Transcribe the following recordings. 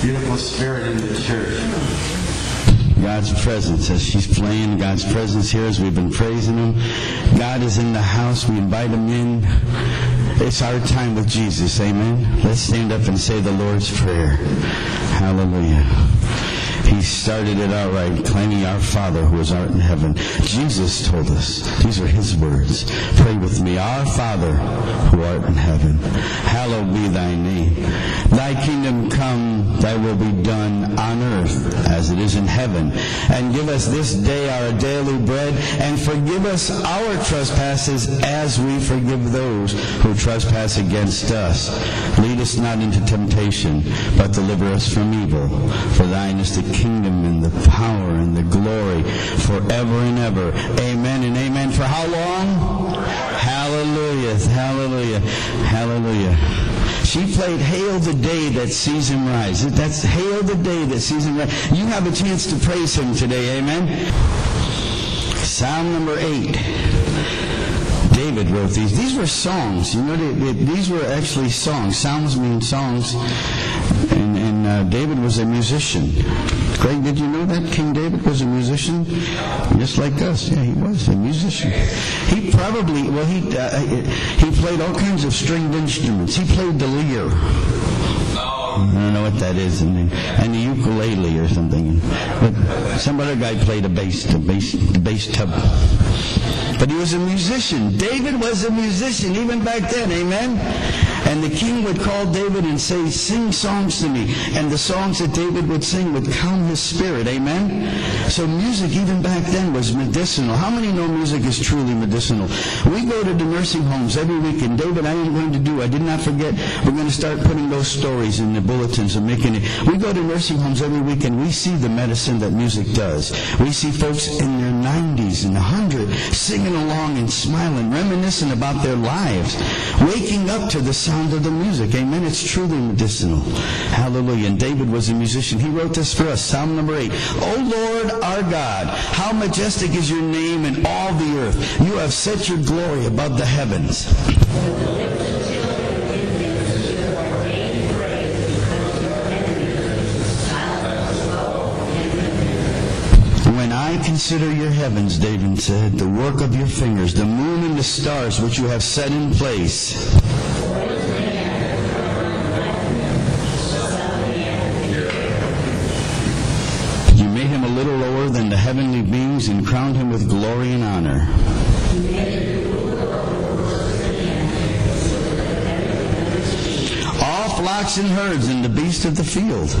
beautiful spirit in the church. God's presence as she's playing. God's presence here as we've been praising Him. God is in the house. We invite Him in. It's our time with Jesus. Amen. Let's stand up and say the Lord's Prayer. Hallelujah. He started it out right, claiming our Father who is art in heaven. Jesus told us, these are His words. Pray with me. Our Father who art in heaven, hallowed be thy name. Thy kingdom come, thy will be done on earth as it is in heaven. And give us this day our daily bread, and forgive us our trespasses as we forgive those who trespass against us. Lead us not into temptation, but deliver us from evil. For thine is the kingdom and the power and the glory forever and ever. Amen and amen. For how long? Hallelujah. Hallelujah. Hallelujah. She played Hail the Day That Sees Him Rise. That's Hail the Day That Sees Him Rise. You have a chance to praise Him today. Amen. Psalm number 8. David wrote these. These were songs. You know, these were actually songs. Psalms mean songs. And David was a musician. Greg, did you know that King David was a musician? Just like us. Yeah, he was a musician. He probably, he played all kinds of stringed instruments. He played the lyre. I don't know what that is. And the ukulele or something. But some other guy played the bass tub. But he was a musician. David was a musician even back then. Amen? And the king would call David and say, sing songs to me. And the songs that David would sing would calm his spirit. Amen? So music even back then was medicinal. How many know music is truly medicinal? We go to the nursing homes every week. And David, I am going to do, I did not forget, we're going to start putting those stories in the bulletins and making it. We go to nursing homes every week and we see the medicine that music does. We see folks in their 90s and 100 singing along and smiling, reminiscing about their lives, waking up to the sound of the music. Amen. It's truly medicinal. Hallelujah. And David was a musician. He wrote this for us. Psalm number 8. O Lord our God, how majestic is your name in all the earth. You have set your glory above the heavens. When I consider your heavens, David said, the work of your fingers, the moon and the stars which you have set in place. You made him a little lower than the heavenly beings and crowned him with glory and honor. All flocks and herds and the beasts of the field.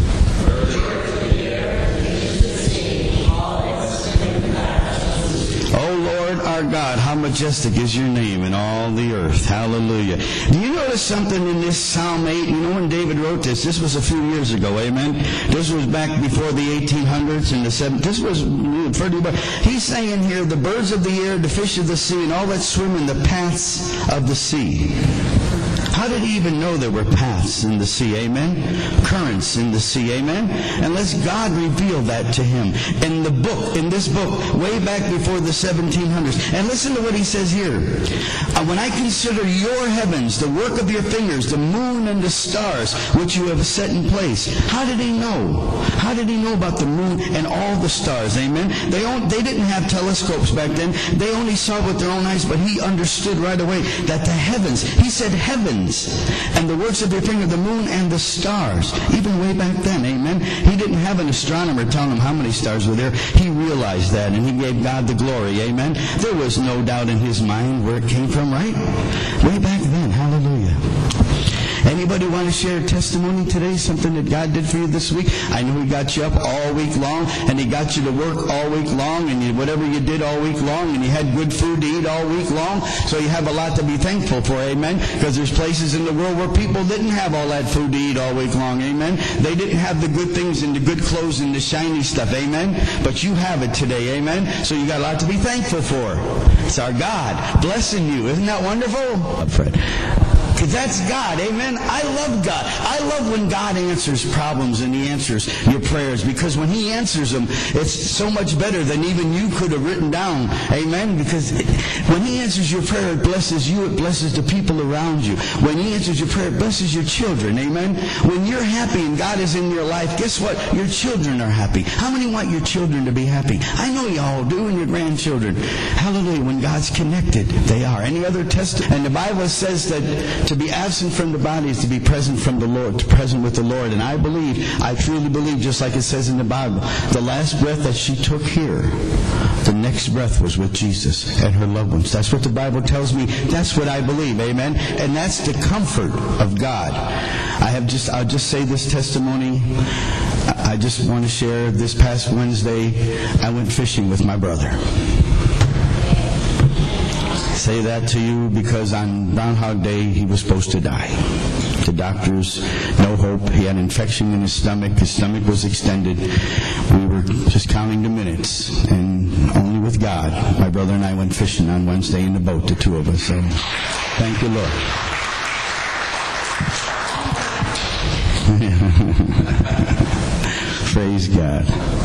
Our God, how majestic is your name in all the earth. Hallelujah. Do you notice something in this Psalm 8? You know, when David wrote this was a few years ago, amen? This was back before the 1800s and the 70s. This was pretty much. He's saying here, the birds of the air, the fish of the sea, and all that swim in the paths of the sea. How did he even know there were paths in the sea? Amen? Currents in the sea. Amen? Unless God revealed that to him in this book, way back before the 1700s. And listen to what he says here. When I consider your heavens, the work of your fingers, the moon and the stars, which you have set in place. How did he know? How did he know about the moon and all the stars? Amen? They didn't have telescopes back then. They only saw with their own eyes, but he understood right away that the heavens, he said heavens, and the works of your finger, the moon and the stars, even way back then, amen? He didn't have an astronomer telling him how many stars were there. He realized that, and he gave God the glory, amen? There was no doubt in his mind where it came from, right? Way back then, hallelujah. Anybody want to share a testimony today? Something that God did for you this week? I know He got you up all week long, and He got you to work all week long, and whatever you did all week long, and you had good food to eat all week long, so you have a lot to be thankful for, amen? Because there's places in the world where people didn't have all that food to eat all week long, amen? They didn't have the good things and the good clothes and the shiny stuff, amen? But you have it today, amen? So you got a lot to be thankful for. It's our God blessing you. Isn't that wonderful? Fred. Because that's God, amen? I love God. I I love when God answers problems and He answers your prayers, because when He answers them, it's so much better than even you could have written down. Amen? Because when He answers your prayer, it blesses you, it blesses the people around you. When He answers your prayer, it blesses your children. Amen? When you're happy and God is in your life, guess what? Your children are happy. How many want your children to be happy? I know you all do, and your grandchildren. Hallelujah. When God's connected, they are. Any other test? And the Bible says that to be absent from the body is to be present from the Lord, present with the Lord. And I truly believe, just like it says in the Bible, the last breath that she took here, the next breath was with Jesus and her loved ones. That's what the Bible tells me. That's what I believe. Amen? And that's the comfort of God. I'll just say this testimony. I just want to share. This past Wednesday, I went fishing with my brother. Say that to you because on Groundhog Day, he was supposed to die. The doctors, no hope. He had an infection in his stomach. His stomach was extended. We were just counting the minutes. And only with God, my brother and I went fishing on Wednesday in the boat, the two of us. So thank you, Lord. Praise God.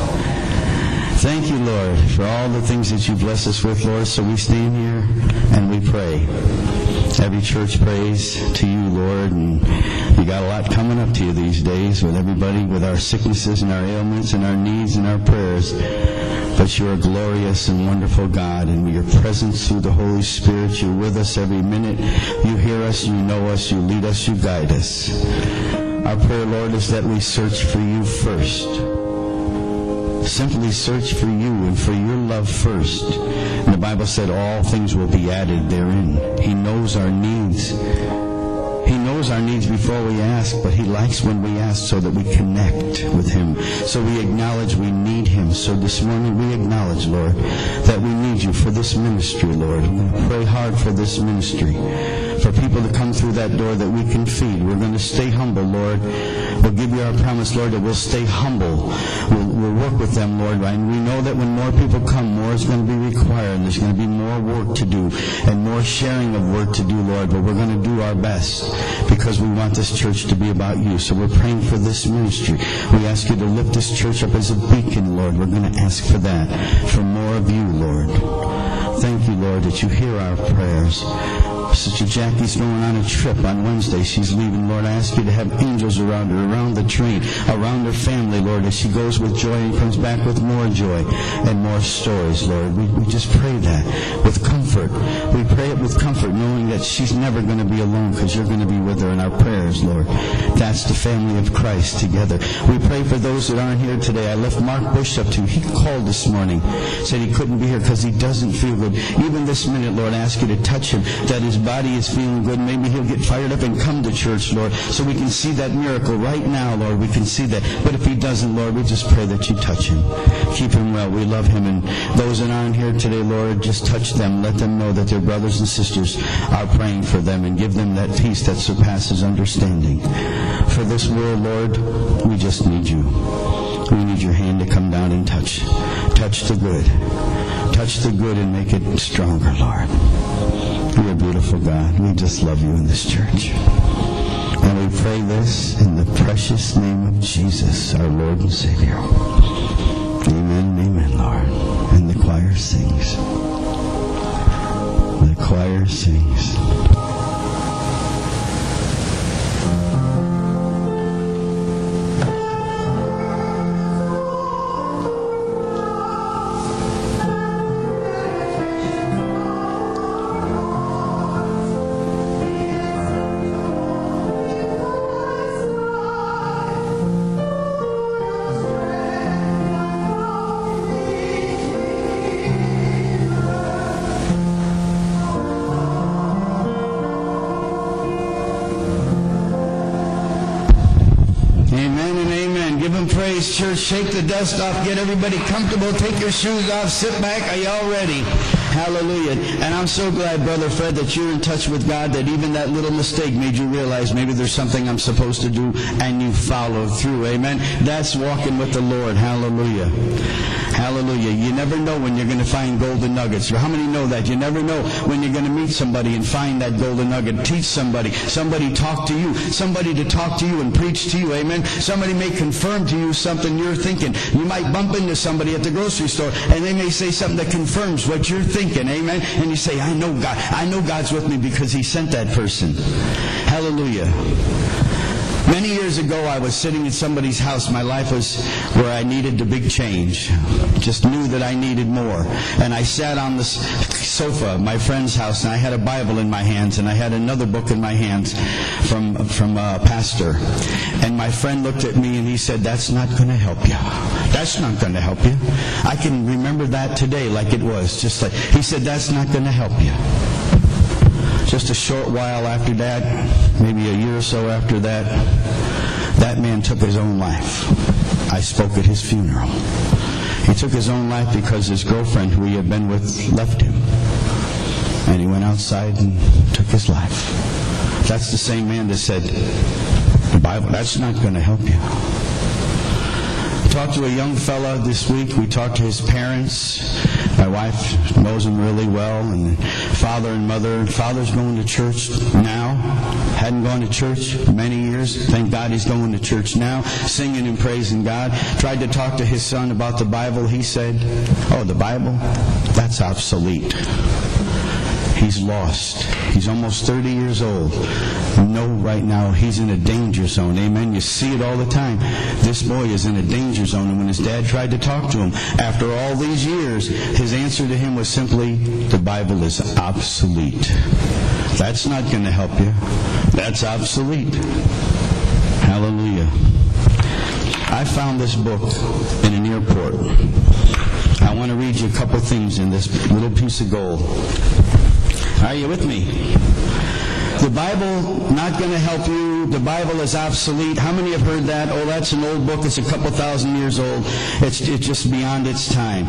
Thank you, Lord, for all the things that you bless us with, Lord. So we stand here and we pray. Every church prays to you, Lord, and you got a lot coming up to you these days with everybody, with our sicknesses and our ailments and our needs and our prayers. But you're a glorious and wonderful God, and with your presence through the Holy Spirit, you're with us every minute. You hear us, you know us, you lead us, you guide us. Our prayer, Lord, is that we search for you first. Simply search for you and for your love first. And the Bible said all things will be added therein. He knows our needs. He knows our needs before we ask, but He likes when we ask so that we connect with Him. So we acknowledge we need Him. So this morning we acknowledge, Lord, that we need you for this ministry, Lord. We're going to pray hard for this ministry, for people to come through that door that we can feed. We're going to stay humble, Lord. We'll give you our promise, Lord, that we'll stay humble. We'll work with them, Lord. And we know that when more people come, more is going to be required. And there's going to be more work to do and more sharing of work to do, Lord. But we're going to do our best because we want this church to be about you. So we're praying for this ministry. We ask you to lift this church up as a beacon, Lord. We're going to ask for that, for more of you, Lord. Thank you, Lord, that you hear our prayers. Sister Jackie's going on a trip on Wednesday. She's leaving. Lord, I ask you to have angels around her, around the train, around her family, Lord, as she goes with joy and comes back with more joy and more stories, Lord. We just pray that with comfort. We pray it with comfort, knowing that she's never going to be alone because you're going to be with her in our prayers, Lord. That's the family of Christ together. We pray for those that aren't here today. I left Mark Bush up to. He called this morning, said he couldn't be here because he doesn't feel good. Even this minute, Lord, I ask you to touch him, that his body is feeling good. Maybe he'll get fired up and come to church, Lord, so we can see that miracle right now, Lord. We can see that. But if he doesn't, Lord, we just pray that you touch him. Keep him well. We love him. And those that aren't here today, Lord, just touch them. Let them know that their brothers and sisters are praying for them and give them that peace that surpasses understanding. For this world, Lord, we just need you. We need your hand to come down and touch the good. Touch the good and make it stronger, Lord. You're a beautiful God. We just love you in this church. And we pray this in the precious name of Jesus, our Lord and Savior. Amen and amen, Lord. And the choir sings. The choir sings. Church, shake the dust off, get everybody comfortable, take your shoes off, sit back. Are y'all ready? Hallelujah. And I'm so glad, Brother Fred, that you're in touch with God, that even that little mistake made you realize maybe there's something I'm supposed to do, and you follow through. Amen. That's walking with the Lord. Hallelujah. Hallelujah. You never know when you're going to find golden nuggets. How many know that? You never know when you're going to meet somebody and find that golden nugget. Teach somebody. Somebody talk to you. Somebody to talk to you and preach to you. Amen. Somebody may confirm to you something you're thinking. You might bump into somebody at the grocery store and they may say something that confirms what you're thinking. Amen. And you say, I know God. I know God's with me because He sent that person. Hallelujah. Many years ago, I was sitting in somebody's house. My life was where I needed the big change. Just knew that I needed more. And I sat on the sofa at my friend's house, and I had a Bible in my hands, and I had another book in my hands from a pastor. And my friend looked at me, and he said, "That's not going to help you. That's not going to help you." I can remember that today like it was. Just like he said, "That's not going to help you." Just a short while after that, maybe a year or so after that, that man took his own life. I spoke at his funeral. He took his own life because his girlfriend, who he had been with, left him. And he went outside and took his life. That's the same man that said, the Bible, that's not going to help you. Talked to a young fella this week. We talked to his parents. My wife knows him really well, and father and mother. Father's going to church now. Hadn't gone to church many years. Thank God he's going to church now, singing and praising God. Tried to talk to his son about the Bible. He said, "Oh, the Bible? That's obsolete." He's lost. He's almost 30 years old. No, right now he's in a danger zone. Amen. You see it all the time. This boy is in a danger zone. And when his dad tried to talk to him, after all these years, his answer to him was simply, "The Bible is obsolete." That's not going to help you. That's obsolete. Hallelujah. I found this book in an airport. I want to read you a couple things in this little piece of gold. Are you with me? The Bible not going to help you. The Bible is obsolete. How many have heard that? Oh, that's an old book. It's a couple thousand years old. It's just beyond its time.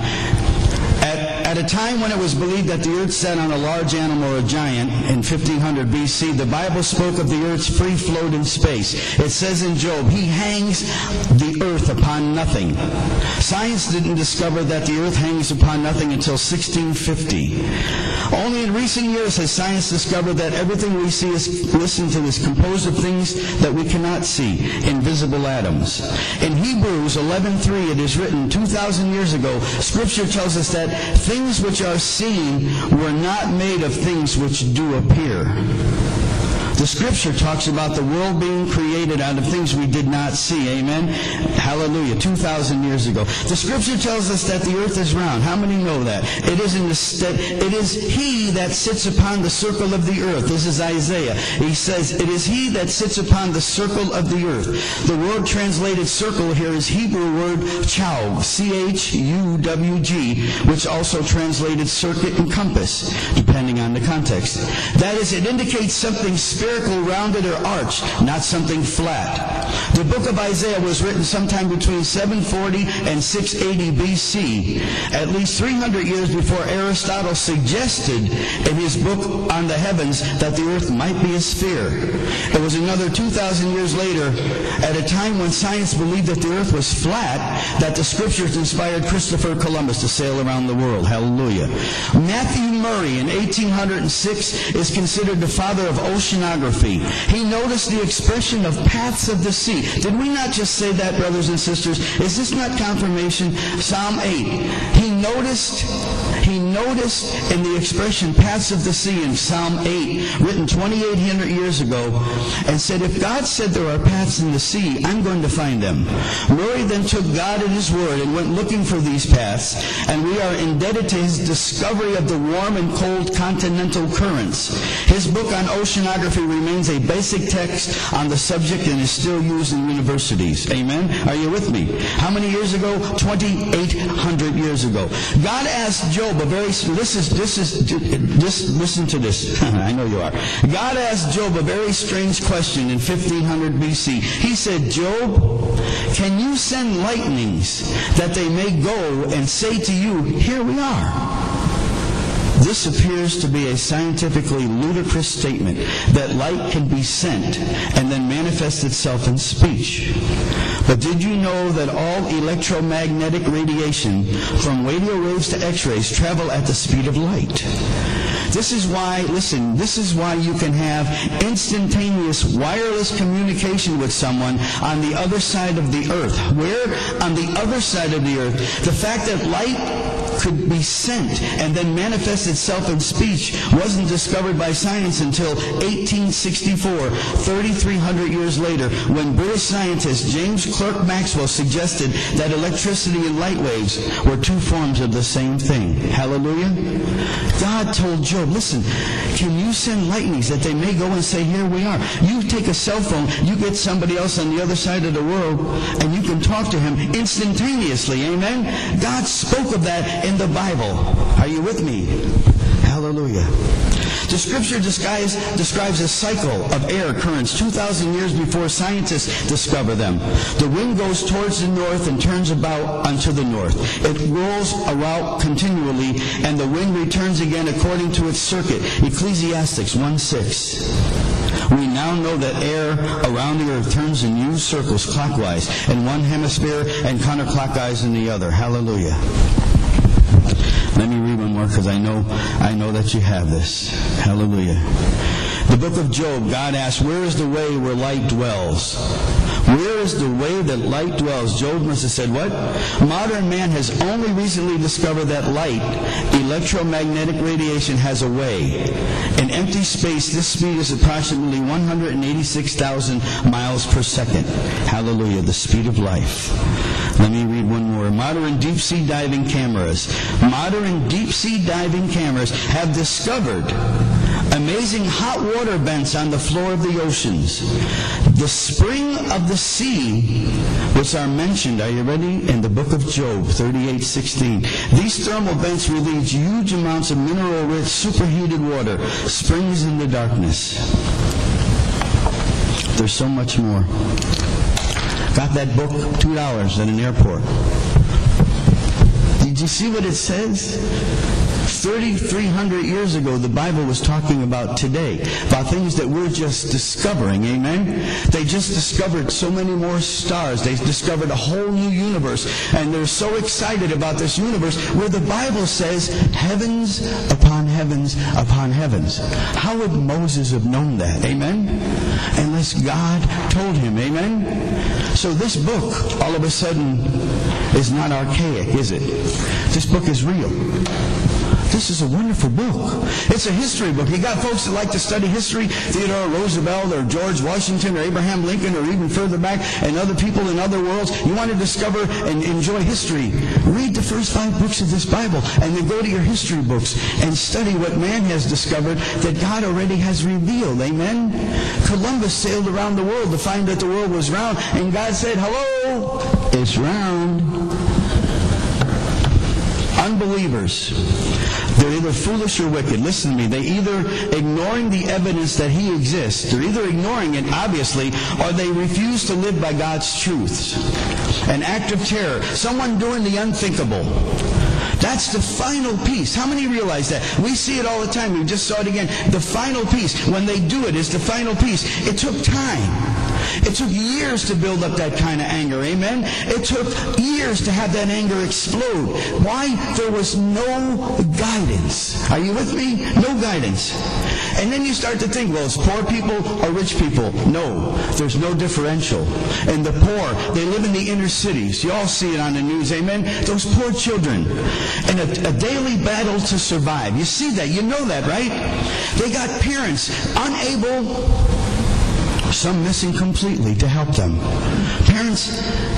At a time when it was believed that the earth sat on a large animal or a giant in 1500 BC, the Bible spoke of the earth's free float in space. It says in Job, He hangs the earth upon nothing. Science didn't discover that the earth hangs upon nothing until 1650. Only in recent years has science discovered that everything we see listen to is composed of things that we cannot see, invisible atoms. In Hebrews 11:3, it is written 2,000 years ago, Scripture tells us that things which are seen were not made of things which do appear. The Scripture talks about the world being created out of things we did not see. Amen? Hallelujah. 2,000 years ago. The Scripture tells us that the earth is round. How many know that? It is He that sits upon the circle of the earth. This is Isaiah. He says, it is He that sits upon the circle of the earth. The word translated circle here is Hebrew word chawg, C-H-U-W-G, which also translated circuit and compass, depending on the context. That is, it indicates something spherical, rounded, or arched, not something flat. The book of Isaiah was written sometime between 740 and 680 BC, at least 300 years before Aristotle suggested in his book on the heavens that the earth might be a sphere. It was another 2,000 years later, at a time when science believed that the earth was flat, that the Scriptures inspired Christopher Columbus to sail around the world. Hallelujah. Matthew Murray in 1806 is considered the father of oceanography. He noticed the expression of paths of the sea. Did we not just say that, brothers and sisters? Is this not confirmation? Psalm 8. He noticed in the expression paths of the sea in Psalm 8, written 2,800 years ago, and said, if God said there are paths in the sea, I'm going to find them. Murray then took God at His word and went looking for these paths, and we are indebted to his discovery of the warm and cold continental currents. His book on oceanography remains a basic text on the subject and is still used in universities. Amen? Are you with me? How many years ago? 2,800 years ago. God asked Job a very, listen to this. I know you are. God asked Job a very strange question in 1500 BC. He said, Job, can you send lightnings that they may go and say to you, here we are? This appears to be a scientifically ludicrous statement that light can be sent and then manifest itself in speech. But did you know that all electromagnetic radiation, from radio waves to X-rays, travel at the speed of light? This is why you can have instantaneous wireless communication with someone on the other side of the earth. Where? On the other side of the earth. The fact that light could be sent and then manifest itself in speech wasn't discovered by science until 1864, 3,300 years later, when British scientist James Clerk Maxwell suggested that electricity and light waves were two forms of the same thing. Hallelujah. God told Job, listen, can you send lightnings that they may go and say, here we are? You take a cell phone, you get somebody else on the other side of the world, and you can talk to him instantaneously. Amen? God spoke of that in the Bible. Are you with me? Hallelujah. The scripture describes a cycle of air currents 2,000 years before scientists discover them. The wind goes towards the north and turns about unto the north. It rolls around continually, and the wind returns again according to its circuit. Ecclesiastes 1:6. We now know that air around the earth turns in huge circles clockwise in one hemisphere and counterclockwise in the other. Hallelujah. Let me read one more because I know that you have this. Hallelujah. The book of Job, God asks, where is the way where light dwells? Where is the way that light dwells? Job must have said, what? Modern man has only recently discovered that light, electromagnetic radiation, has a way. In empty space, this speed is approximately 186,000 miles per second. Hallelujah, the speed of life. Let me read one more. Modern deep-sea diving cameras have discovered amazing hot water vents on the floor of the oceans. The spring of the sea, which are mentioned, are you ready? In the book of Job 38:16. These thermal vents release huge amounts of mineral-rich, superheated water, springs in the darkness. There's so much more. Got that book, $2 at an airport. Did you see what it says? 3,300 years ago, the Bible was talking about today, about things that we're just discovering, amen? They just discovered so many more stars. They discovered a whole new universe, and they're so excited about this universe where the Bible says, heavens upon heavens upon heavens. How would Moses have known that, amen? Unless God told him, amen? So this book, all of a sudden, is not archaic, is it? This book is real. This is a wonderful book. It's a history book. You got folks that like to study history, Theodore Roosevelt or George Washington or Abraham Lincoln or even further back, and other people in other worlds. You want to discover and enjoy history. Read the first 5 books of this Bible and then go to your history books and study what man has discovered that God already has revealed. Amen? Columbus sailed around the world to find that the world was round, and God said, hello, it's round. Unbelievers, they're either foolish or wicked. Listen to me. They're either ignoring the evidence that He exists. They're either ignoring it, obviously, or they refuse to live by God's truths. An act of terror. Someone doing the unthinkable. That's the final piece. How many realize that? We see it all the time. We just saw it again. The final piece. When they do it, is the final piece. It took time. It took years to build up that kind of anger. Amen? It took years to have that anger explode. Why? There was no guidance. Are you with me? No guidance. And then you start to think, well, it's poor people or rich people. No, there's no differential. And the poor, they live in the inner cities. You all see it on the news. Amen? Those poor children. And a daily battle to survive. You see that. You know that, right? They got parents unable, some missing completely, to help them. Parents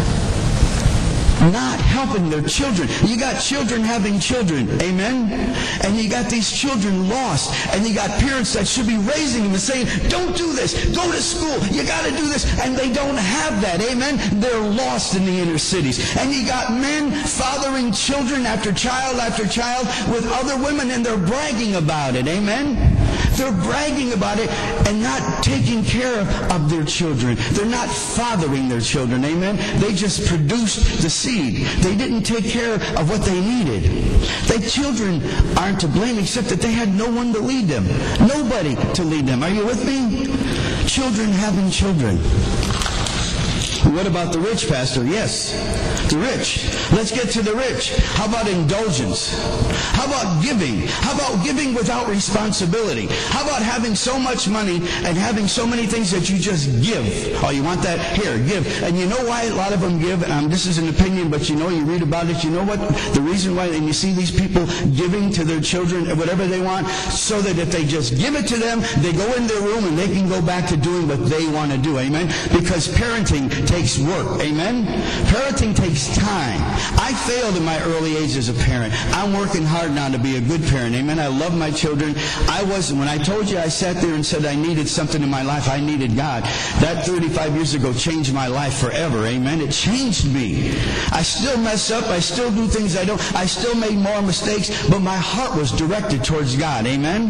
not helping their children. You got children having children. Amen? And you got these children lost. And you got parents that should be raising them and saying, don't do this. Go to school. You got to do this. And they don't have that. Amen? They're lost in the inner cities. And you got men fathering children after child with other women, and they're bragging about it. Amen? They're bragging about it and not taking care of their children. They're not fathering their children. Amen? They just produced the seed. They didn't take care of what they needed. The children aren't to blame except that they had no one to lead them. Nobody to lead them. Are you with me? Children having children. What about the rich, Pastor? Yes, the rich. Let's get to the rich. How about indulgence? How about giving? How about giving without responsibility? How about having so much money and having so many things that you just give? Oh, you want that? Here, give. And you know why a lot of them give? This is an opinion, but you read about it. You know what? The reason why, and you see these people giving to their children whatever they want, so that if they just give it to them, they go in their room and they can go back to doing what they want to do. Amen? Because parenting takes work. Amen? Parenting takes time. I failed in my early age as a parent. I'm working hard now to be a good parent. Amen? I love my children. When I told you I sat there and said I needed something in my life, I needed God. That 35 years ago changed my life forever. Amen? It changed me. I still mess up. I still do things I don't. I still make more mistakes, but my heart was directed towards God. Amen?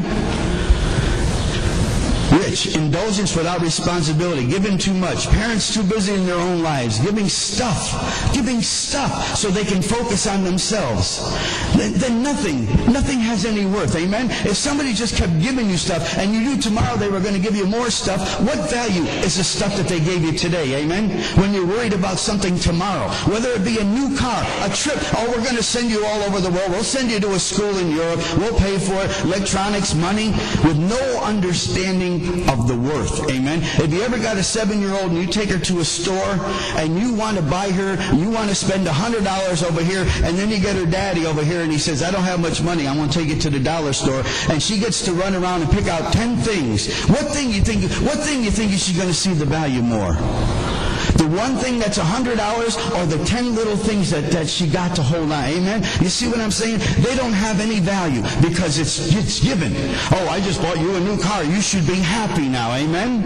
Rich, indulgence without responsibility, giving too much, parents too busy in their own lives, giving stuff so they can focus on themselves. Then nothing has any worth. Amen? If somebody just kept giving you stuff and you knew tomorrow they were going to give you more stuff, what value is the stuff that they gave you today? Amen? When you're worried about something tomorrow, whether it be a new car, a trip, we're going to send you all over the world, we'll send you to a school in Europe, we'll pay for it, electronics, money, with no understanding of the worth. Amen? If you ever got a 7-year-old and you take her to a store and you want to buy her, you want to spend $100 over here, and then you get her daddy over here and he says, I don't have much money, I'm going to take it to the dollar store, and she gets to run around and pick out 10 things. What thing you think is she going to see the value more? The one thing that's $100 or the 10 little things that she got to hold on. Amen? You see what I'm saying? They don't have any value because it's given. Oh, I just bought you a new car. You should be happy now. Amen?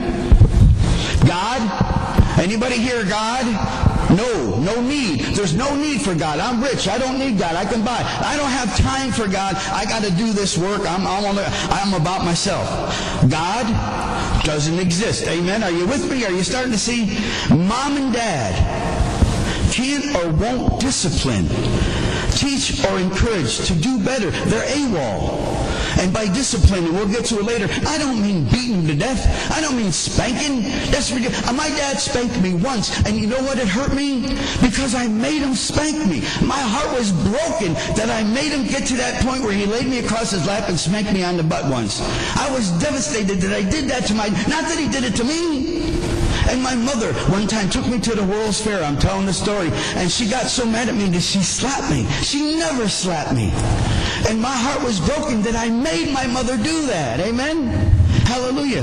God? Anybody here, God? No need. There's no need for God. I'm rich. I don't need God. I can buy. I don't have time for God. I got to do this work. I'm about myself. God doesn't exist. Amen? Are you with me? Are you starting to see? Mom and Dad can't or won't discipline, teach or encourage to do better. They're AWOL. And by disciplining, we'll get to it later, I don't mean beating to death. I don't mean spanking. That's ridiculous. My dad spanked me once, and you know what? It hurt me? Because I made him spank me. My heart was broken that I made him get to that point where he laid me across his lap and spanked me on the butt once. I was devastated that I did that to not that he did it to me. And my mother one time took me to the World's Fair. I'm telling the story. And she got so mad at me that she slapped me. She never slapped me. And my heart was broken that I made my mother do that. Amen? Hallelujah.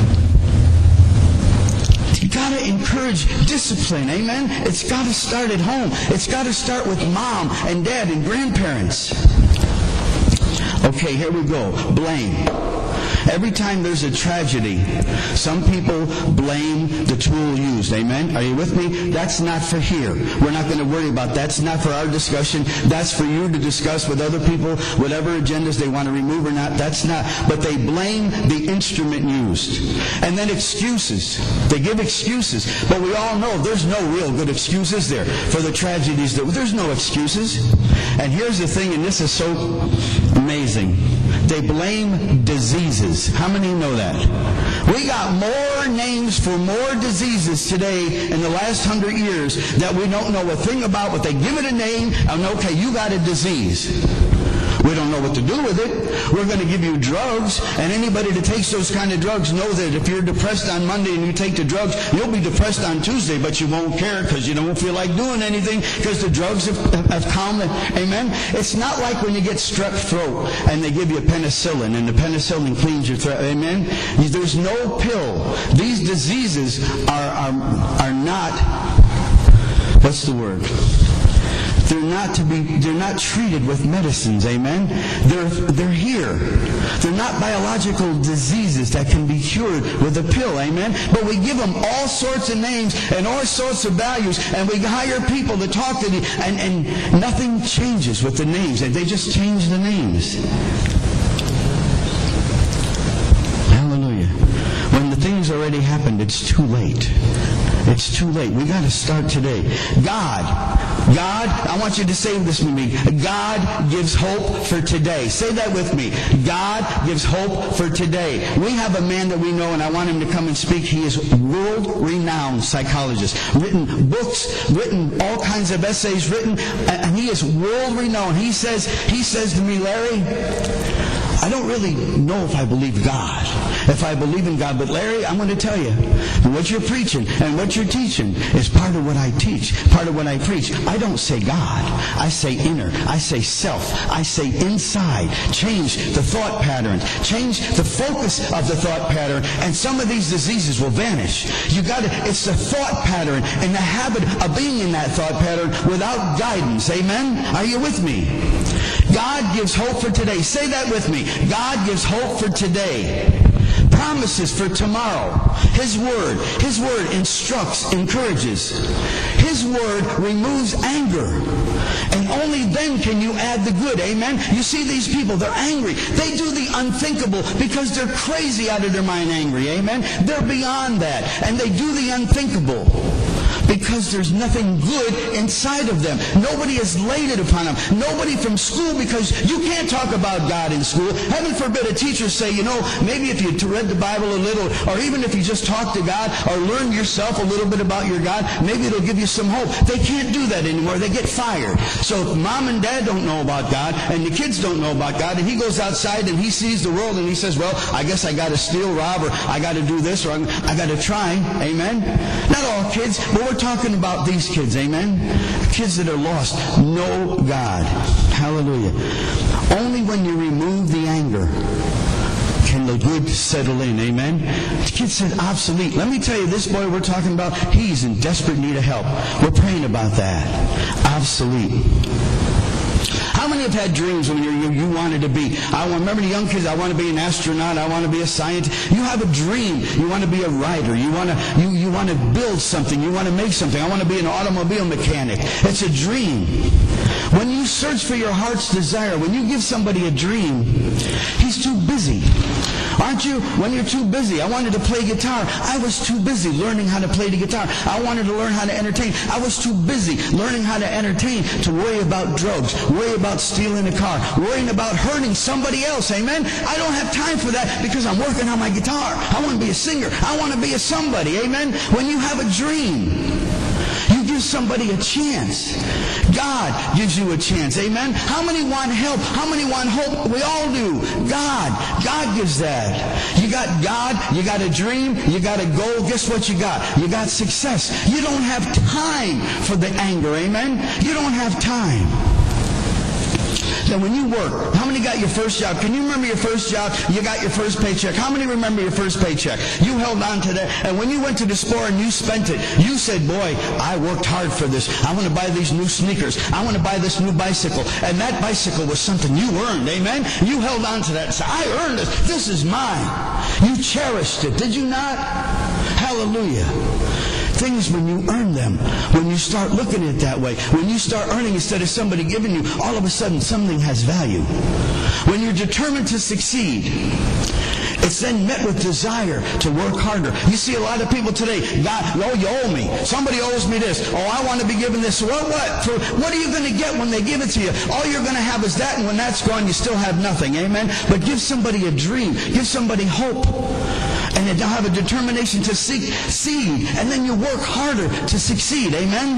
You got to encourage discipline. Amen? It's got to start at home. It's got to start with mom and dad and grandparents. Okay, here we go. Blame. Every time there's a tragedy, some people blame the tool used. Amen? Are you with me? That's not for here. We're not going to worry about that. That's not for our discussion. That's for you to discuss with other people, whatever agendas they want to remove or not. That's not. But they blame the instrument used. And then excuses. They give excuses. But we all know there's no real good excuses there for the tragedies. There's no excuses. And here's the thing, and this is so amazing. They blame diseases. How many know that? We got more names for more diseases today in the last 100 years that we don't know a thing about, but they give it a name, and okay, you got a disease. We don't know what to do with it. We're going to give you drugs, and anybody that takes those kind of drugs know that if you're depressed on Monday and you take the drugs, you'll be depressed on Tuesday, but you won't care because you don't feel like doing anything because the drugs have calmed it. Amen? It's not like when you get strep throat and they give you penicillin, and the penicillin cleans your throat. Amen? There's no pill. These diseases are not, what's the word? They're not treated with medicines, amen? They're here. They're not biological diseases that can be cured with a pill, amen? But we give them all sorts of names and all sorts of values, and we hire people to talk to them, and nothing changes with the names. They just change the names. it's too late. It's too late. We got to start today. God, I want you to say this with me. God gives hope for today. Say that with me. God gives hope for today. We have a man that we know, and I want him to come and speak. He is world-renowned psychologist. Written books, written all kinds of essays, and he is world-renowned. He says to me, Larry, I don't really know if I believe God, if I believe in God. But Larry, I'm going to tell you, what you're preaching and what you're teaching is part of what I teach, part of what I preach. I don't say God. I say inner. I say self. I say inside. Change the thought pattern. Change the focus of the thought pattern, and some of these diseases will vanish. It's the thought pattern and the habit of being in that thought pattern without guidance. Amen? Are you with me? God gives hope for today. Say that with me. God gives hope for today. Promises for tomorrow. His Word instructs, encourages. His Word removes anger. And only then can you add the good. Amen? You see these people, they're angry. They do the unthinkable because they're crazy out of their mind angry. Amen? They're beyond that. And they do the unthinkable because there's nothing good inside of them. Nobody has laid it upon them. Nobody from school, because you can't talk about God in school. Heaven forbid a teacher say, maybe if you read the Bible a little, or even if you just talk to God or learn yourself a little bit about your God, maybe it'll give you some hope. They can't do that anymore. They get fired. So if mom and dad don't know about God, and the kids don't know about God, and he goes outside and he sees the world and he says, well, I guess I got to steal, rob, or I got to do this, or I got to try. Amen? Not all kids, but we're talking about these kids, amen? Kids that are lost, know God. Hallelujah. Only when you remove the anger can the good settle in, amen? The kid said obsolete. Let me tell you, this boy we're talking about, he's in desperate need of help. We're praying about that. Obsolete. How many have had dreams when you wanted to be? I remember the young kids, I want to be an astronaut, I want to be a scientist. You have a dream. You want to be a writer. You want to build something. You want to make something. I want to be an automobile mechanic. It's a dream. When you search for your heart's desire, when you give somebody a dream, he's too busy. Aren't you? When you're too busy. I wanted to play guitar. I was too busy learning how to play the guitar. I wanted to learn how to entertain. I was too busy learning how to entertain to worry about drugs, worry about stealing a car, worrying about hurting somebody else. Amen? I don't have time for that because I'm working on my guitar. I want to be a singer. I want to be a somebody. Amen? When you have a dream, you give somebody a chance. God gives you a chance. Amen? How many want help? How many want hope? We all do. God gives that. You got God, you got a dream, you got a goal. Guess what you got? You got success. You don't have time for the anger. Amen? You don't have time. Now, when you work, how many got your first job? Can you remember your first job? You got your first paycheck. How many remember your first paycheck? You held on to that. And when you went to the store and you spent it, you said, boy, I worked hard for this. I want to buy these new sneakers. I want to buy this new bicycle. And that bicycle was something you earned. Amen? You held on to that and said, I earned this. This is mine. You cherished it. Did you not? Hallelujah. Things, when you earn them, when you start looking at it that way, when you start earning instead of somebody giving you, all of a sudden something has value. When you're determined to succeed, it's then met with desire to work harder. You see a lot of people today, God, you owe me. Somebody owes me this. Oh, I want to be given this. What? What are you going to get when they give it to you? All you're going to have is that, and when that's gone, you still have nothing. Amen? But give somebody a dream. Give somebody hope. And then have a determination to succeed. And then you work harder to succeed. Amen?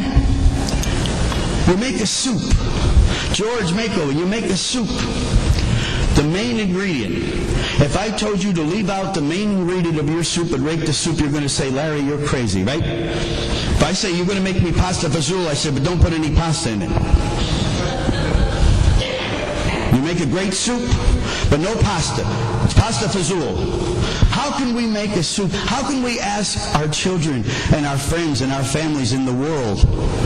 You make a soup. George Mako, you make a soup. The main ingredient. If I told you to leave out the main ingredient of your soup and rate the soup, you're going to say, Larry, you're crazy, right? If I say, you're going to make me pasta fazool, I said, but don't put any pasta in it. You make a great soup, but no pasta. It's pasta fazool. How can we make a soup? How can we ask our children and our friends and our families in the world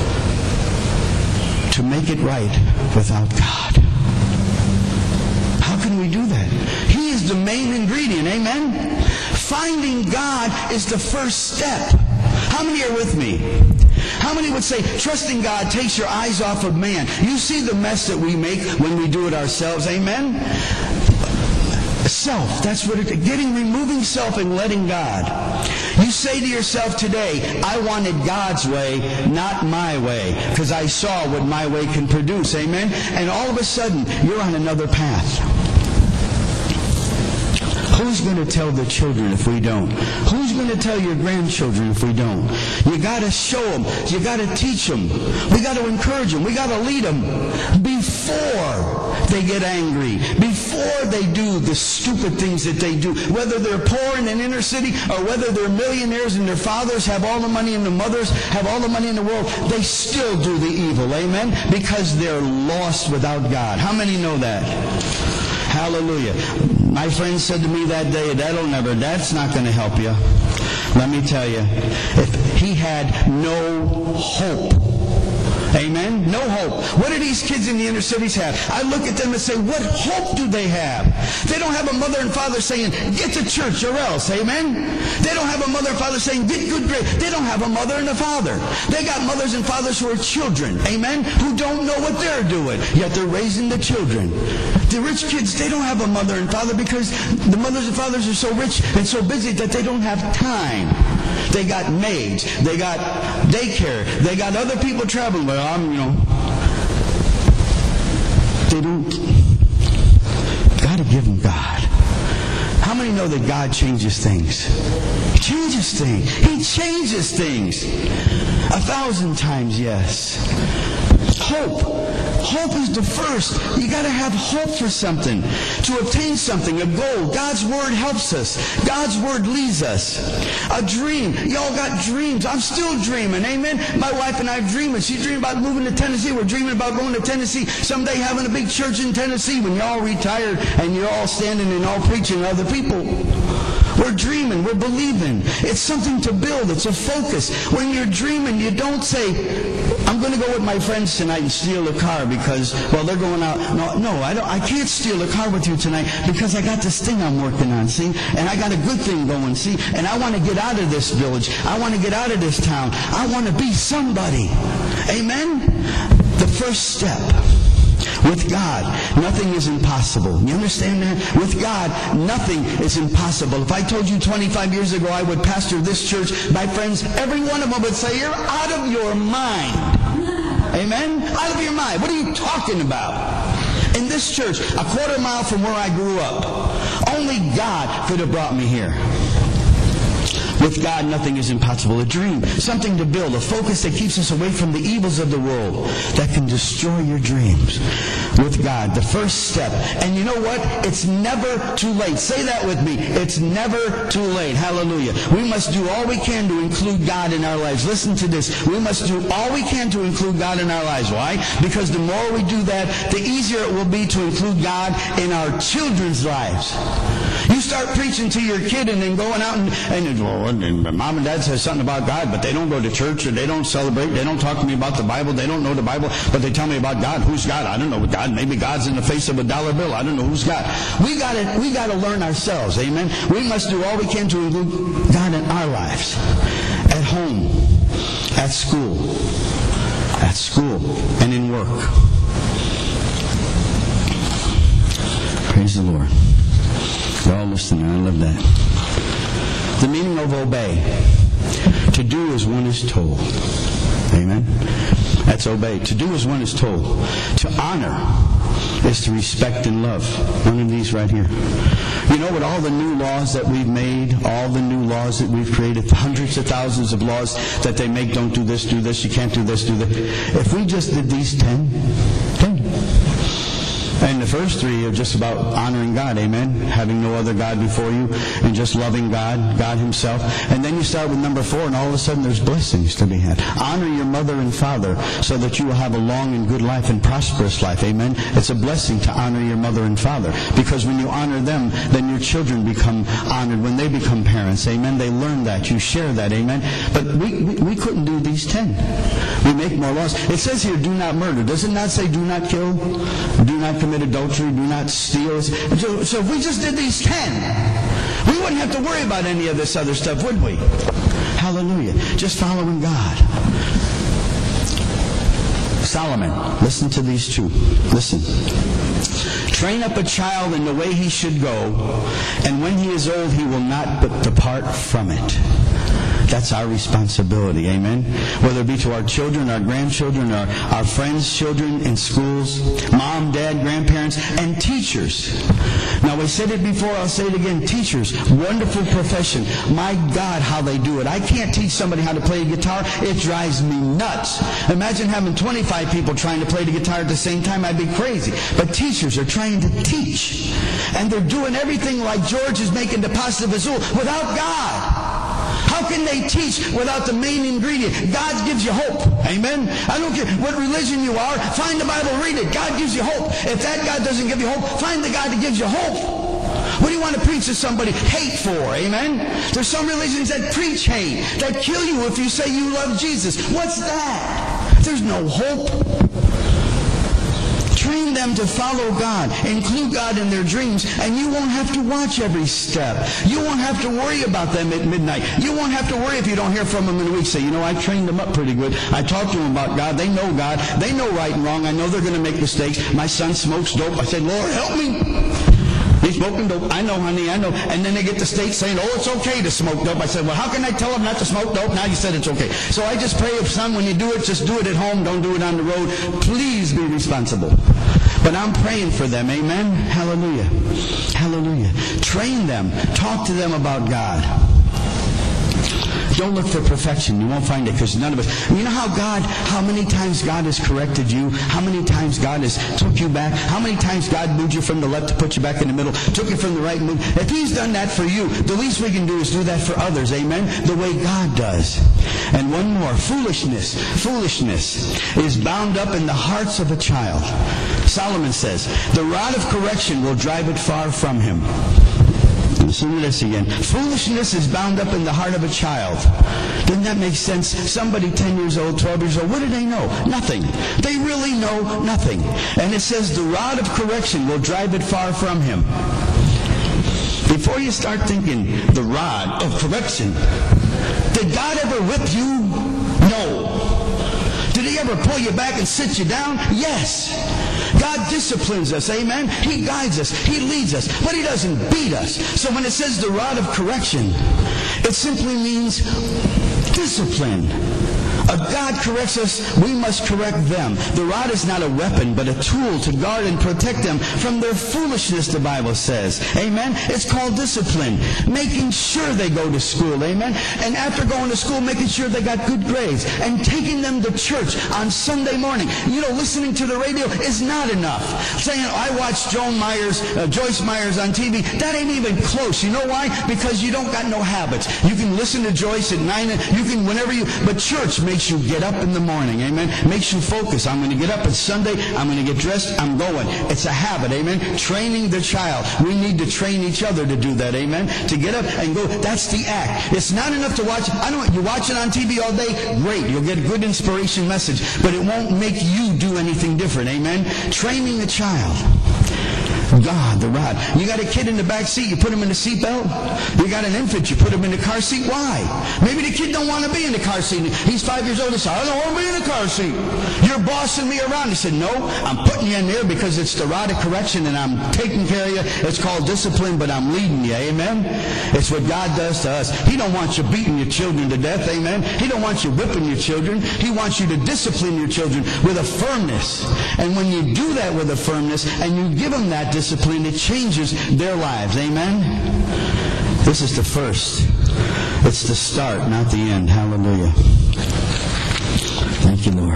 to make it right without God? How can we do that? He is the main ingredient, amen? Finding God is the first step. How many are with me? How many would say trusting God takes your eyes off of man? You see the mess that we make when we do it ourselves, amen? Self. That's what removing self and letting God. You say to yourself today, I wanted God's way, not my way, because I saw what my way can produce. Amen? And all of a sudden, you're on another path. Who's going to tell the children if we don't? Who's going to tell your grandchildren if we don't? You got to show them. You got to teach them. We got to encourage them. We got to lead them before they get angry, before they do the stupid things that they do. Whether they're poor in an inner city or whether they're millionaires and their fathers have all the money and the mothers have all the money in the world, they still do the evil. Amen? Because they're lost without God. How many know that? Hallelujah. My friend said to me that day, that's not going to help you. Let me tell you, if he had no hope. Amen? No hope. What do these kids in the inner cities have? I look at them and say, what hope do they have? They don't have a mother and father saying, get to church or else. Amen? They don't have a mother and father saying, get good grades. They don't have a mother and a father. They got mothers and fathers who are children. Amen? Who don't know what they're doing. Yet they're raising the children. The rich kids, they don't have a mother and father because the mothers and fathers are so rich and so busy that they don't have time. They got maids. They got daycare. They got other people traveling. Well, they don't. Got to give them God. How many know that God changes things? He changes things. He changes things. 1,000 times yes. Hope. Hope is the first. You got to have hope for something, to obtain something, a goal. God's Word helps us. God's Word leads us. A dream. Y'all got dreams. I'm still dreaming. Amen? My wife and I are dreaming. She's dreaming about moving to Tennessee. We're dreaming about going to Tennessee. Someday having a big church in Tennessee when y'all retired and you're all standing and all preaching to other people. We're dreaming. We're believing. It's something to build. It's a focus. When you're dreaming, you don't say, I'm going to go with my friends tonight and steal a car because, well, they're going out. No, I can't steal a car with you tonight because I got this thing I'm working on, see? And I got a good thing going, see? And I want to get out of this village. I want to get out of this town. I want to be somebody. Amen? The first step. With God, nothing is impossible. You understand that? With God, nothing is impossible. If I told you 25 years ago I would pastor this church, my friends, every one of them would say, you're out of your mind. Amen? Out of your mind. What are you talking about? In this church, a quarter mile from where I grew up, only God could have brought me here. With God, nothing is impossible. A dream, something to build, a focus that keeps us away from the evils of the world that can destroy your dreams. With God, the first step. And you know what? It's never too late. Say that with me. It's never too late. Hallelujah. We must do all we can to include God in our lives. Listen to this. We must do all we can to include God in our lives. Why? Because the more we do that, the easier it will be to include God in our children's lives. You start preaching to your kid and then going out and mom and dad says something about God, but they don't go to church or they don't celebrate. They don't talk to me about the Bible. They don't know the Bible, but they tell me about God. Who's God? I don't know God. Maybe God's in the face of a dollar bill. I don't know who's God. We got to learn ourselves. Amen. We must do all we can to include God in our lives, at home, at school, and in work. Praise the Lord. You're all listening. I love that. The meaning of obey. To do as one is told. Amen? That's obey. To do as one is told. To honor is to respect and love. One of these right here. You know, with all the new laws that we've made, all the new laws that we've created, hundreds of thousands of laws that they make, don't do this, you can't do this, do that. If we just did these 10. And the first 3 are just about honoring God, amen? Having no other God before you, and just loving God, God Himself. And then you start with number 4, and all of a sudden there's blessings to be had. Honor your mother and father so that you will have a long and good life and prosperous life, amen? It's a blessing to honor your mother and father, because when you honor them, then your children become honored when they become parents, amen? They learn that, you share that, amen? But we couldn't do these 10. We make more laws. It says here, do not murder. Does it not say do not kill? Do not commit adultery, do not steal. So if we just did these 10, we wouldn't have to worry about any of this other stuff, would we? Hallelujah. Just following God. Solomon, listen to these 2. Listen. Train up a child in the way he should go, and when he is old, he will not but depart from it. That's our responsibility, amen? Whether it be to our children, our grandchildren, our friends' children in schools, mom, dad, grandparents, and teachers. Now, we said it before, I'll say it again. Teachers, wonderful profession. My God, how they do it. I can't teach somebody how to play a guitar. It drives me nuts. Imagine having 25 people trying to play the guitar at the same time. I'd be crazy. But teachers are trying to teach. And they're doing everything like George is making the pasta vazul without God. How can they teach without the main ingredient? God gives you hope. Amen? I don't care what religion you are. Find the Bible, read it. God gives you hope. If that God doesn't give you hope, find the God that gives you hope. What do you want to preach to somebody hate for? Amen? There's some religions that preach hate, that kill you if you say you love Jesus. What's that? There's no hope. Train them to follow God. Include God in their dreams, and you won't have to watch every step. You won't have to worry about them at midnight. You won't have to worry if you don't hear from them in a week. Say, you know, I trained them up pretty good. I talked to them about God. They know God. They know right and wrong. I know they're going to make mistakes. My son smokes dope. I said, Lord, help me. He's smoking dope. I know, honey, I know. And then they get the state saying, oh, it's okay to smoke dope. I said, well, how can I tell them not to smoke dope? Now you said it's okay. So I just pray, if son, when you do it, just do it at home. Don't do it on the road. Please be responsible. But I'm praying for them. Amen? Hallelujah. Hallelujah. Train them. Talk to them about God. Don't look for perfection. You won't find it, because none of us. You know how many times God has corrected you? How many times God has took you back? How many times God moved you from the left to put you back in the middle? Took you from the right and moved. If He's done that for you, the least we can do is do that for others. Amen? The way God does. And one more. Foolishness. Foolishness is bound up in the hearts of a child. Solomon says, the rod of correction will drive it far from him. Listen to this again. Foolishness is bound up in the heart of a child. Doesn't that make sense? Somebody 10 years old, 12 years old, what do they know? Nothing. They really know nothing. And it says the rod of correction will drive it far from him. Before you start thinking, the rod of correction, did God ever whip you? No. Did He ever pull you back and sit you down? Yes. God disciplines us, amen? He guides us, He leads us, but He doesn't beat us. So when it says the rod of correction, it simply means discipline. God corrects us, we must correct them. The rod is not a weapon, but a tool to guard and protect them from their foolishness, the Bible says. Amen? It's called discipline. Making sure they go to school. Amen? And after going to school, making sure they got good grades. And taking them to church on Sunday morning. You know, listening to the radio is not enough. Saying, I watched Joyce Myers on TV. That ain't even close. You know why? Because you don't got no habits. You can listen to Joyce at 9. You can whenever you... But church makes you get up in the morning, amen? Makes you focus. I'm going to get up. It's Sunday. I'm going to get dressed. I'm going. It's a habit, amen? Training the child. We need to train each other to do that, amen? To get up and go. That's the act. It's not enough to watch. I know you watch it on TV all day. Great. You'll get a good inspiration message. But it won't make you do anything different, amen? Training the child. God, the rod. You got a kid in the back seat, you put him in the seatbelt. You got an infant, you put him in the car seat. Why? Maybe the kid don't want to be in the car seat. He's 5 years old. He said, I don't want to be in the car seat. You're bossing me around. He said, no, I'm putting you in there because it's the rod of correction and I'm taking care of you. It's called discipline, but I'm leading you. Amen? It's what God does to us. He don't want you beating your children to death. Amen? He don't want you whipping your children. He wants you to discipline your children with a firmness. And when you do that with a firmness and you give them that discipline, it changes their lives. Amen? This is the first. It's the start, not the end. Hallelujah. Thank you, Lord.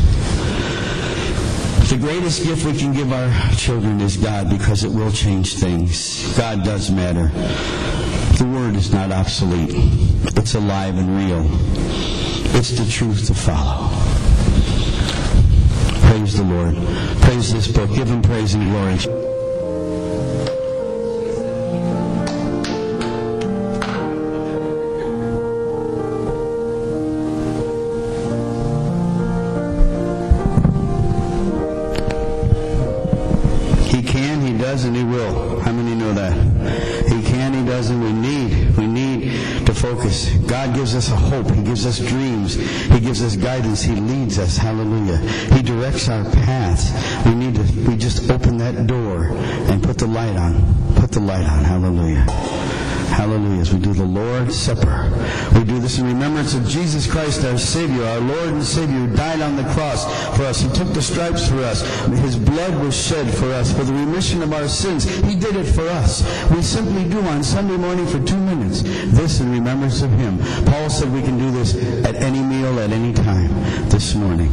The greatest gift we can give our children is God, because it will change things. God does matter. The Word is not obsolete. It's alive and real. It's the truth to follow. Praise the Lord. Praise this book. Give Him praise and glory. And He will. How many know that? He can, He does, and we need to focus. God God gives us a hope. He gives us dreams. He gives us guidance. He leads us. Hallelujah. He directs our paths. We just open that door and put the light on. Put the light on. Hallelujah. Hallelujah. As we do the Lord's Supper, we do this in remembrance of Jesus Christ, our Savior, our Lord and Savior, who died on the cross for us. He took the stripes for us. His blood was shed for us for the remission of our sins. He did it for us. We simply do on Sunday morning for 2 minutes this in remembrance of Him. Paul said we can do this at any meal, at any time this morning.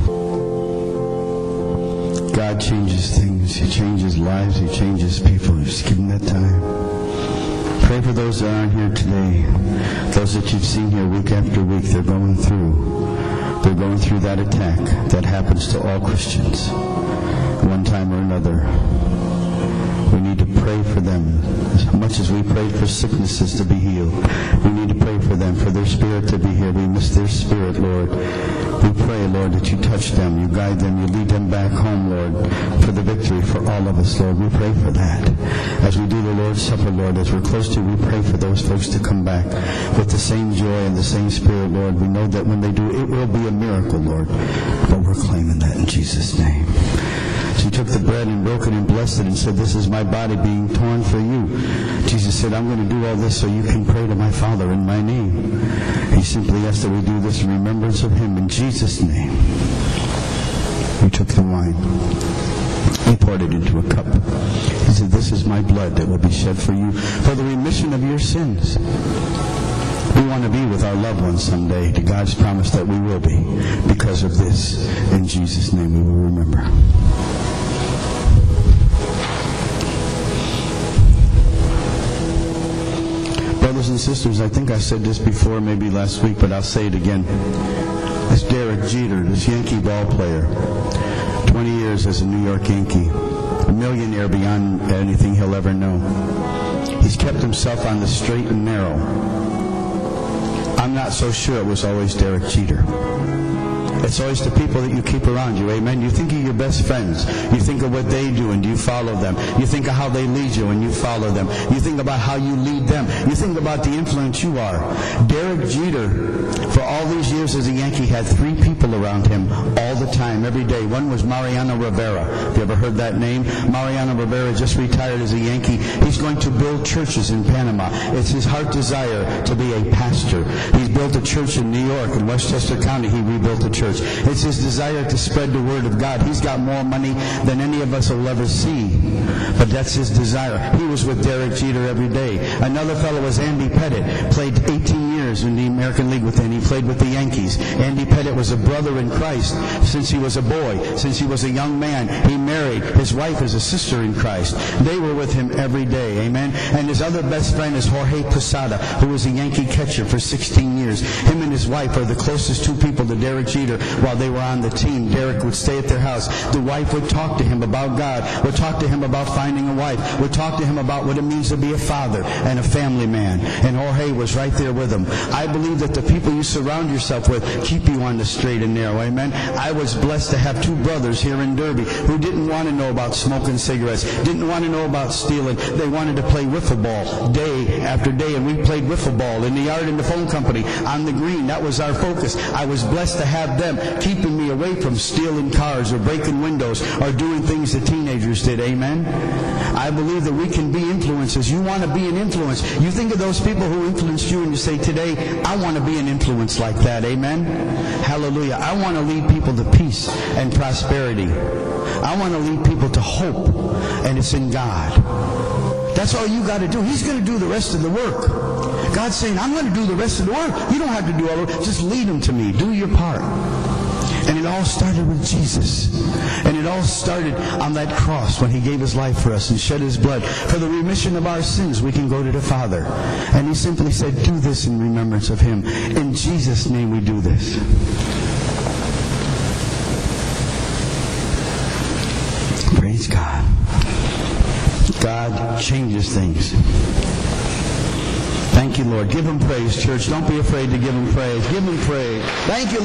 God changes things. He changes lives. He changes people. Just give Him that time. Pray for those that aren't here today. Those that you've seen here week after week, they're going through that attack that happens to all Christians, one time or another. We need to pray for them. As much as we pray for sicknesses to be healed, we need to pray for them, for their spirit to be healed. We miss their spirit, Lord. We pray, Lord, that you touch them, you guide them, you lead them back home, Lord, for the victory for all of us, Lord. We pray for that. As we do the Lord's Supper, Lord, as we're close to, we pray for those folks to come back with the same joy and the same spirit, Lord. We know that when they do, it will be a miracle, Lord. But we're claiming that in Jesus' name. So He took the bread and broke it and blessed it and said, "This is my body being torn for you." Jesus said, "I'm going to do all this so you can pray to my Father in my name." He simply asked that we do this in remembrance of Him in Jesus' name. We took the wine. He poured it into a cup. He said, "This is my blood that will be shed for you for the remission of your sins." We want to be with our loved ones someday, to God's promise that we will be. Because of this, in Jesus' name we will remember. Brothers and sisters, I think I said this before, maybe last week, but I'll say it again. This Derek Jeter, this Yankee ball player, 20 years as a New York Yankee, a millionaire beyond anything he'll ever know. He's kept himself on the straight and narrow. I'm not so sure it was always Derek Jeter. It's always the people that you keep around you. Amen. You think of your best friends. You think of what they do and you follow them. You think of how they lead you and you follow them. You think about how you lead them. You think about the influence you are. Derek Jeter, for all these years as a Yankee, had 3 people around him all the time, every day. One was Mariano Rivera. Have you ever heard that name? Mariano Rivera just retired as a Yankee. He's going to build churches in Panama. It's his heart desire to be a pastor. He's built a church in New York. In Westchester County, he rebuilt a church. It's his desire to spread the word of God. He's got more money than any of us will ever see. But that's his desire. He was with Derek Jeter every day. Another fellow was Andy Pettitte. Played 18 years in the American League with him. He played with the Yankees. Andy Pettitte was a brother in Christ since he was a boy, since he was a young man. He married. His wife is a sister in Christ. They were with him every day. Amen. And his other best friend is Jorge Posada, who was a Yankee catcher for 16 years. Him and his wife are the closest 2 people to Derek Jeter. While they were on the team, Derek would stay at their house. The wife would talk to him about God, would talk to him about finding a wife, would talk to him about what it means to be a father and a family man. And Jorge was right there with him. I believe that the people you surround yourself with keep you on the straight and narrow. Amen. I was blessed to have 2 brothers here in Derby who didn't want to know about smoking cigarettes, didn't want to know about stealing. They wanted to play wiffle ball day after day, and we played wiffle ball in the yard in the phone company on the green. That was our focus. I was blessed to have them keeping me away from stealing cars or breaking windows or doing things that teenagers did. Amen. I believe that we can be influencers. You want to be an influence. You think of those people who influenced you and you say, today, I want to be an influence like that. Amen. Hallelujah. I want to lead people to peace and prosperity. I want to lead people to hope, and it's in God. That's all you got to do. He's going to do the rest of the work. God's saying, I'm going to do the rest of the work. You don't have to do all of it. Just lead them to me. Do your part. And it all started with Jesus. And it all started on that cross when He gave His life for us and shed His blood. For the remission of our sins, we can go to the Father. And He simply said, do this in remembrance of Him. In Jesus' name we do this. Praise God. God changes things. Thank you, Lord. Give Him praise, church. Don't be afraid to give Him praise. Give Him praise. Thank you,